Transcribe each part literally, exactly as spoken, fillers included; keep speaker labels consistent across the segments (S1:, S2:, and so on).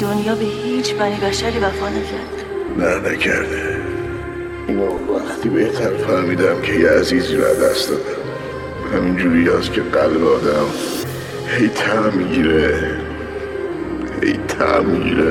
S1: دنیا به هیچ بنی بشری وفا نکرد.
S2: نه نکرده. اینو وقتی بهتر فهمیدم که یه عزیزی رو دست دادم. همینجوری هست که قلب آدم هی طعم میگیره هی طعم میگیره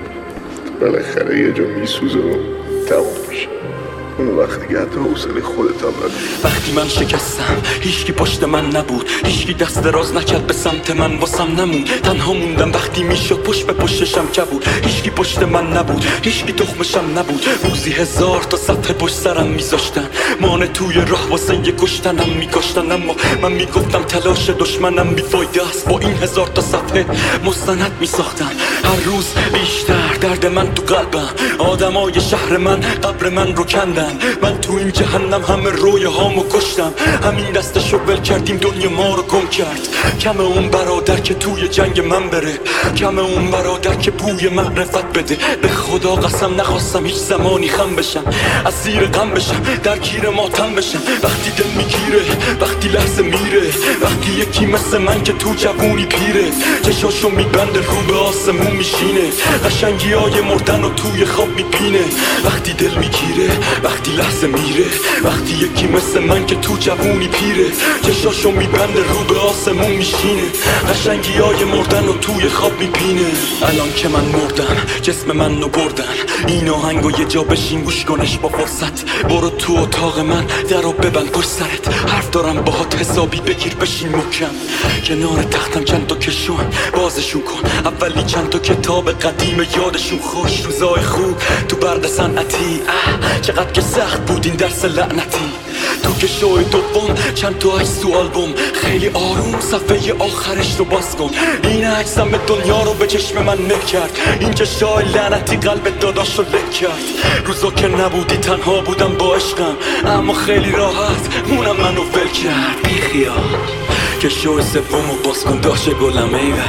S2: بالاخره یه جا میسوزه و تموم میشه. اون وقتی که حتی حوصله خودت هم نداری.
S3: وقتی من شکستم هیچکی پشت من نبود، هیچکی دست دراز نکرد به سمت من، واسم نموند. تنها موندم وقتی میشد پشت به پشتشم کبود. هیچکی پشت من نبود، هیچکی تخمشم نبود. روزی هزار تا صفحه پشت سرم میذاشتن، مانع توی راه واسه یه کشتنم میکشتن. اما من میگفتم تلاش دشمنم بیفایده است، با این هزار تا صفحه مستند میساختم. هر روز بیشتر درد من تو قلبم، آدمای شهر من قبر من رو کندن. من تو این جهنم همه رویه هامو کشتم. همین دستشو ول کردیم دنیا ما رو گم کرد. کم اون برادر که توی جنگ من بره، کم اون برادر که بوی معرفت بده. به خدا قسم نخواستم هیچ زمانی خم بشم، از زیر غم بشم، در گیر ماتم بشم. وقتی دل میگیره، وقتی لحظه میره، وقتی یکی مثل من که تو جوونی پیره، چشاشو میبنده رو به آسمون میشینه، قشنگی های مردن رو توی خواب میبینه. وقتی دل میگیره، وقتی لحظه میره، وقتی یکی مثل من که تو جوونی پیره، چشاشو میبنده رو به آسمون میشینه، قشنگی های مردن رو توی خواب میبینه. الان که من مردم جسم من رو بردن، این آهنگو یه جا بشین گوش کنش با فرصت. برو تو اتاق من درو ببند پشت سرت، حرف دارم باهات حسابی بگیر بشین محکم. کنار تختم چند تا کشون بازشون کن، اولی چند تا کتاب قدیم یادشون خوش. روزای خوب تو برد صنعتی، چقدر که سخت بود این درس لعنتی. تو که شوی دوم چند تا عکس تو آلبوم، خیلی آروم صفحه آخرش رو باز کن. این عکسم به دنیا رو به چشم من مه کرد، این چشای لعنتی قلب داداش رو لک کرد. روزا که نبودی تنها بودم با عشقم، اما خیلی راحت اونم منو ول کرد. بی خیال که شوی سوم رو باز کن داشت گلم ایول.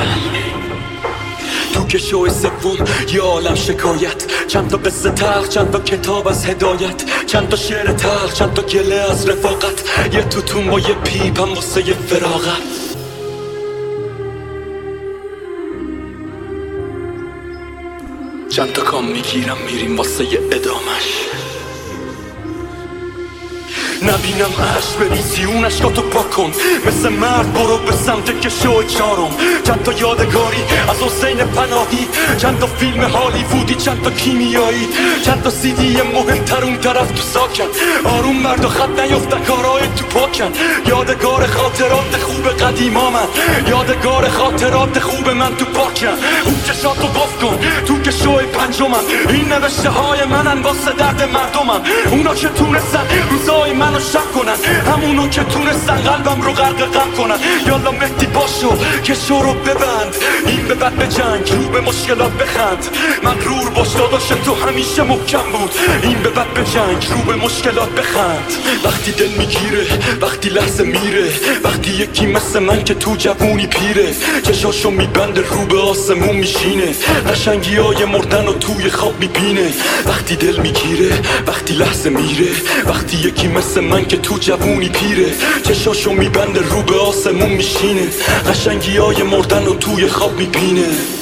S3: تو که شوی سوم یه عالم شکایت، چند تا قصه تلخ، چند تا کتاب از هدایت، چند تا شعر تلخ، چند تا گله از رفاقت، یه توتون با یه پیپم واسه یه فراغت. چند تا کام میگیرم میریم واسه یه ادامش، نبینم عشق بریزی اون عشقاتو پاک کن. مثل مرد برو به سمت که شو چارم. چند تا یادگاری از حسین پناهی، چند تا فیلم هالیوودی، چند تا کیمیایی، چند تا سیدی مهمتر اون طرف تو ساکن. آروم مرد و خط نیفتن کارهای تو پاکن. یادگار خاطرات خوب قدیما من، یادگار خاطرات خوب من تو پاکن. اون چشاتو باز کن تو که شوی پنجمم، این نوشته های منن واسه درد مردمم. اونا که تونستن روزای من منو شک کنن، همونو که تونستن قلبم رو غرق غم کنن. یالا مهدی باشو که شو رو ببند، این به بعد به جنگ رو به مشکلات بخند. مغرور باش داداش تو همیشه محکم بود، این به بعد به جنگ رو به مشکلات بخند. وقتی دل میگیره، وقتی لحظه میره، وقتی یکی مثل من که تو جوونی پیره، چشاشو میبنده رو به آسمون میشینه، قشنگی های مردن رو توی خواب میبینه. وقتی دل میگیره، وقتی لحظه میره، وقتی یکی مثل من که تو جوونی پیره، چشاشو میبنده رو به آسمون میشینه، قشنگی های مردن رو توی خواب میبینه.